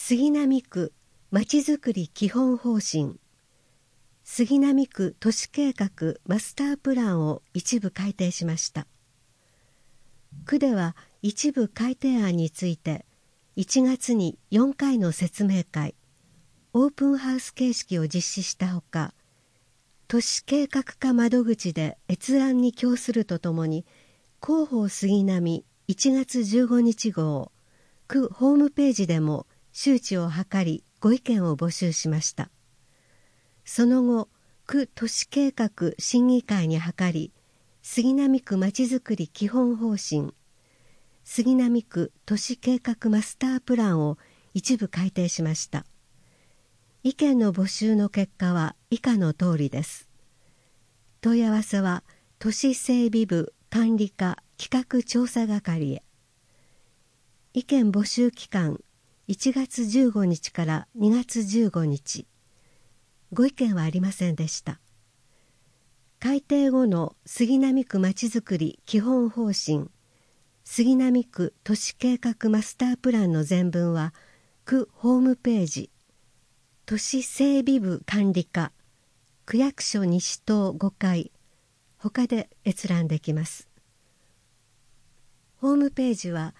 杉並区まちづくり基本方針、杉並区都市計画マスタープランを一部改定しました。区では一部改定案について1月に4回の説明会、オープンハウス形式を実施したほか、都市計画課窓口で閲覧に供するとともに、広報杉並1月15日号、区ホームページでも周知を図りご意見を募集しました。その後、区都市計画審議会に諮り、杉並区まちづくり基本方針、杉並区都市計画マスタープランを一部改定しました。意見の募集の結果は以下の通りです。問い合わせは都市整備部管理課企画調査係へ。意見募集期間1月15日から2月15日。ご意見はありませんでした。改定後の杉並区まちづくり基本方針、杉並区都市計画マスタープランの全文は区ホームページ、都市整備部管理課、区役所西棟5階、他で閲覧できます。ホームページは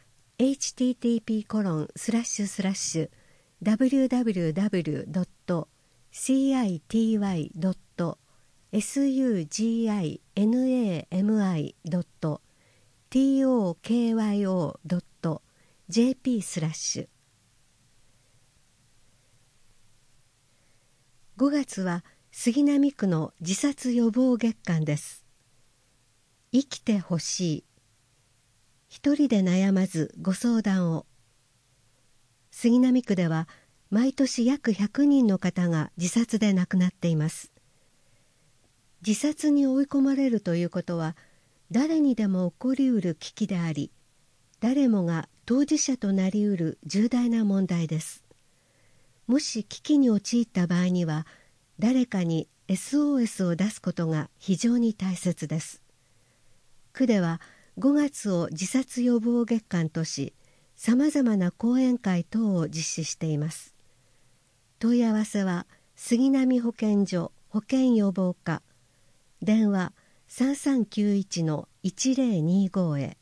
http://www.city.suginami.tokyo.jp/。5月は杉並区の自殺予防月間です。生きてほしい。一人で悩まずご相談を。杉並区では毎年約100人の方が自殺で亡くなっています。自殺に追い込まれるということは誰にでも起こりうる危機であり、誰もが当事者となりうる重大な問題です。もし危機に陥った場合には誰かに SOS を出すことが非常に大切です。区では5月を自殺予防月間とし、さまざまな講演会等を実施しています。問い合わせは杉並保健所保健予防課、電話 3391-1025 へ。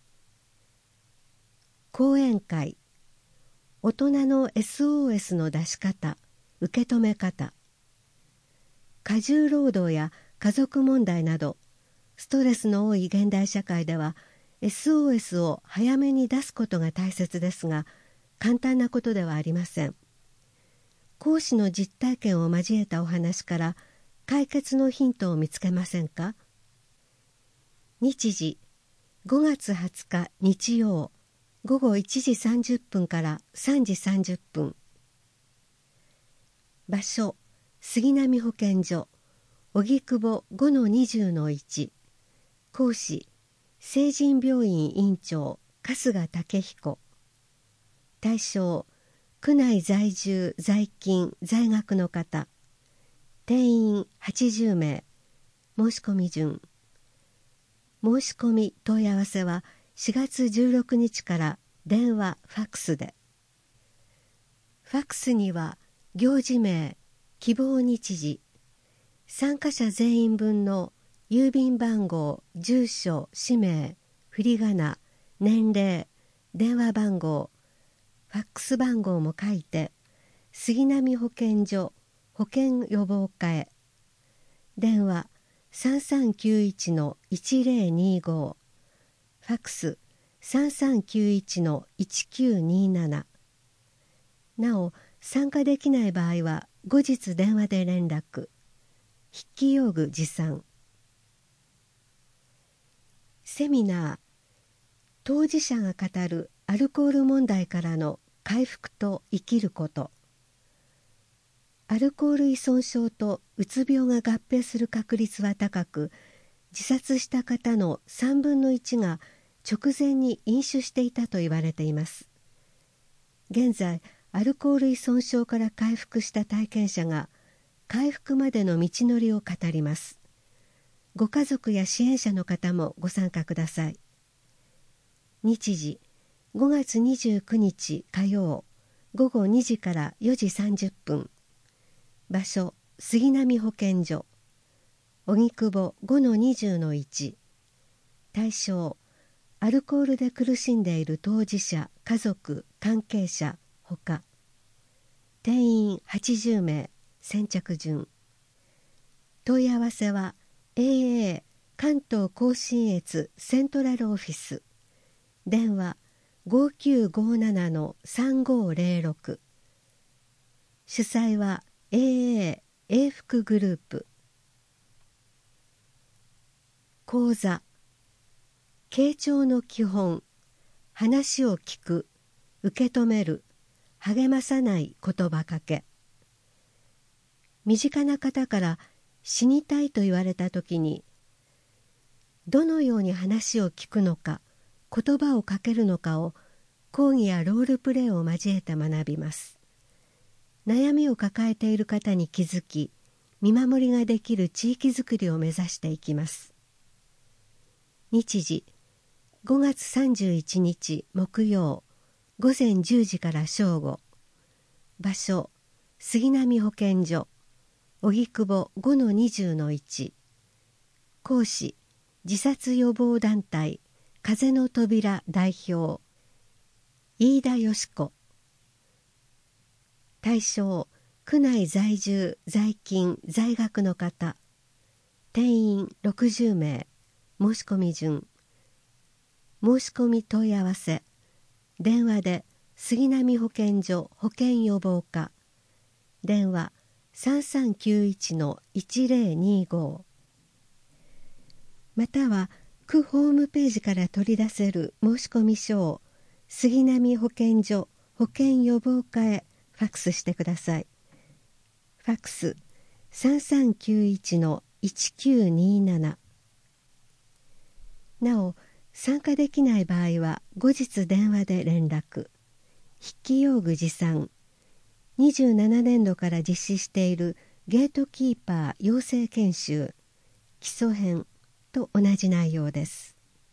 講演会、大人の SOS の出し方、受け止め方、過重労働や家族問題などストレスの多い現代社会ではSOS を早めに出すことが大切ですが、簡単なことではありません。講師の実体験を交えたお話から解決のヒントを見つけませんか？日時5月20日日曜午後1時30分から3時30分。場所杉並保健所荻窪 5-20-1。講師成人病院院長春日武彦。対象区内在住在勤在学の方。定員80名。申し込み順。申し込み問い合わせは4月16日から電話ファックスで。ファックスには行事名、希望日時、参加者全員分の郵便番号、住所、氏名、振り仮名、年齢、電話番号、ファックス番号も書いて、杉並保健所保健予防課へ。電話3391-1025、ファックス3391-1927。なお、参加できない場合は後日電話で連絡。筆記用具持参。セミナー、当事者が語るアルコール問題からの回復と生きること。アルコール依存症とうつ病が合併する確率は高く、自殺した方の3分の1が直前に飲酒していたと言われています。現在、アルコール依存症から回復した体験者が回復までの道のりを語ります。ご家族や支援者の方もご参加ください。日時5月29日火曜午後2時から4時30分。場所、杉並保健所。荻窪 5-20-1。対象、アルコールで苦しんでいる当事者、家族、関係者ほか。定員80名、先着順。問い合わせは AA 関東甲信越セントラルオフィス。電話5957-3506。主催は AA 永福グループ。講座、傾聴の基本、話を聞く、受け止める、励まさない言葉かけ。身近な方から死にたいと言われたときに、どのように話を聞くのか、言葉をかけるのかを講義やロールプレイを交えて学びます。悩みを抱えている方に気づき、見守りができる地域づくりを目指していきます。日時、5月31日木曜、午前10時から正午。場所、杉並保健所。荻窪 5-20-1。講師、自殺予防団体風の扉代表飯田よし子。対象、区内在住在勤在学の方。定員60名。申し込み順。申し込み問い合わせ。電話で杉並保健所保健予防課。電話3391-1025。または区ホームページから取り出せる申し込み書を杉並保健所保健予防課へファックスしてください。ファックス3391-1927。なお、参加できない場合は後日電話で連絡。筆記用具持参。27年度から実施しているゲートキーパー養成研修基礎編と同じ内容です。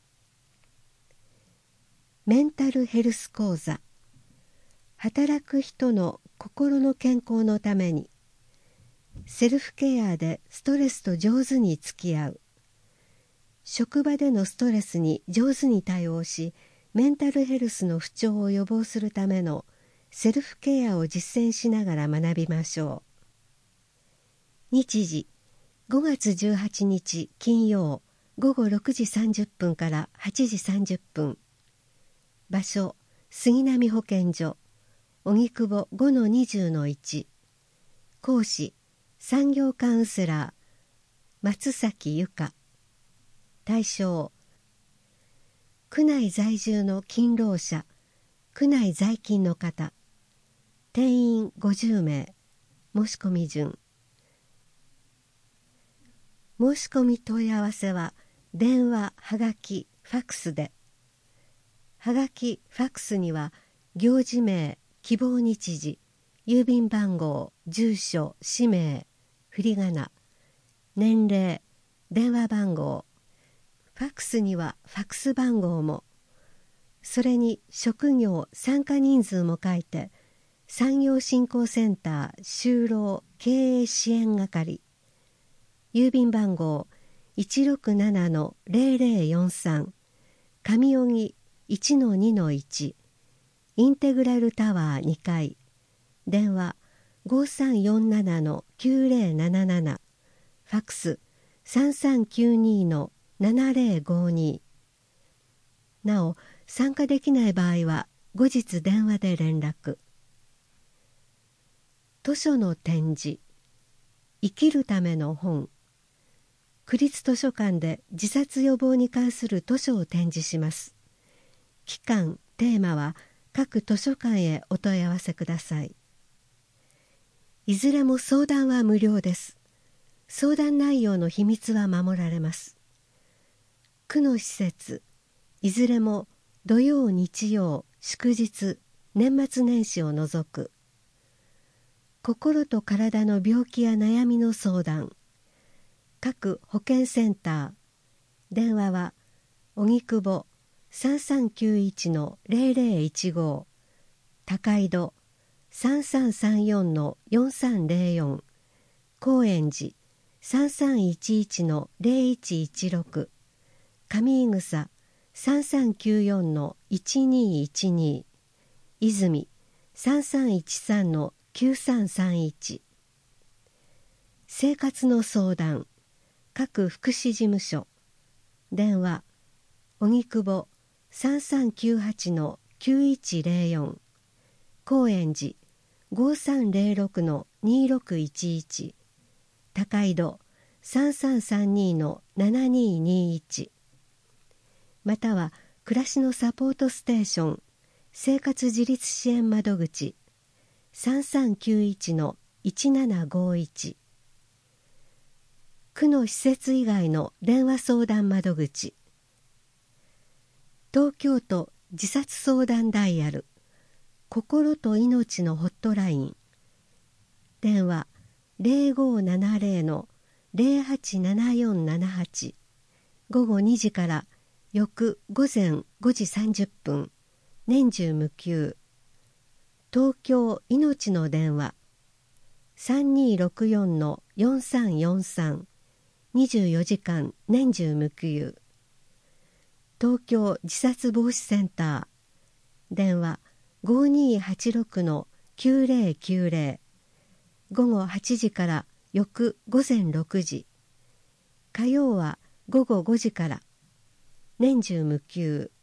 メンタルヘルス講座。働く人の心の健康のためにセルフケアでストレスと上手に付き合う。職場でのストレスに上手に対応し、メンタルヘルスの不調を予防するためのセルフケアを実践しながら学びましょう。日時、5月18日金曜午後6時30分から8時30分。場所、杉並保健所。荻窪 5-20-1。講師、産業カウンセラー、松崎由香。対象、区内在住の勤労者、区内在勤の方。定員50名。申し込み順。申し込み問い合わせは電話、はがき、ファックスで。はがき、ファックスには行事名、希望日時、郵便番号、住所、氏名、振り仮名、年齢、電話番号。ファックスにはファックス番号も。それに職業、参加人数も書いて、産業振興センター就労経営支援係。郵便番号 167-0043 上荻 1-2-1 インテグラルタワー2階。電話 5347-9077 ファックス 3392-7052。なお、参加できない場合は後日電話で連絡。図書の展示、生きるための本。区立図書館で自殺予防に関する図書を展示します。期間、テーマは各図書館へお問い合わせください。いずれも相談は無料です。相談内容の秘密は守られます。区の施設、いずれも土曜日曜祝日年末年始を除く。心と体の病気や悩みの相談。各保健センター。電話は荻窪 3391-0015 高井戸 3334-4304、高円寺3311-0116、上井草3394-1212、泉3313-9331。生活の相談、各福祉事務所、電話荻窪3398-9104、高円寺5306-2611、高井戸3332-7221、または暮らしのサポートステーション生活自立支援窓口3391-1751、区の施設以外の電話相談窓口、東京都自殺相談ダイヤル心と命のホットライン、電話0570-087478、午後2時から翌午前5時30分、年中無休。東京いのちの電話3264-4343、24時間年中無休。東京自殺防止センター、電話5286-9090、午後8時から翌午前6時。火曜は午後5時から、年中無休。